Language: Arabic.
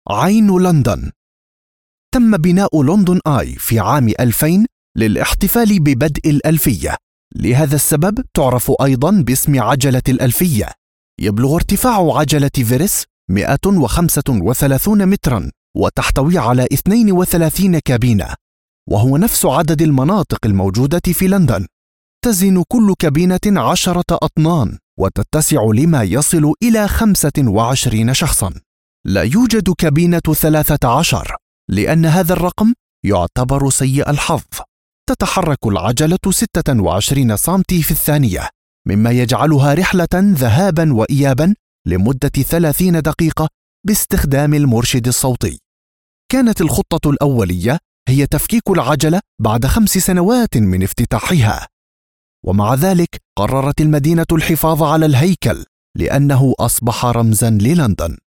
عين لندن. تم بناء لندن آي في عام 2000 للاحتفال ببدء الألفية. لهذا السبب تعرف أيضا باسم عجلة الألفية. يبلغ ارتفاع عجلة فيرس 135 مترا وتحتوي على 32 كابينة، وهو نفس عدد المناطق الموجودة في لندن. تزن كل كابينة 10 أطنان وتتسع لما يصل إلى 25 شخصا. لا يوجد كابينة 13 لأن هذا الرقم يعتبر سيء الحظ. تتحرك العجلة 26 سنتي في الثانية، مما يجعلها رحلة ذهابا وإيابا لمدة 30 دقيقة باستخدام المرشد الصوتي. كانت الخطة الأولية هي تفكيك العجلة بعد 5 سنوات من افتتاحها، ومع ذلك قررت المدينة الحفاظ على الهيكل لأنه أصبح رمزا للندن.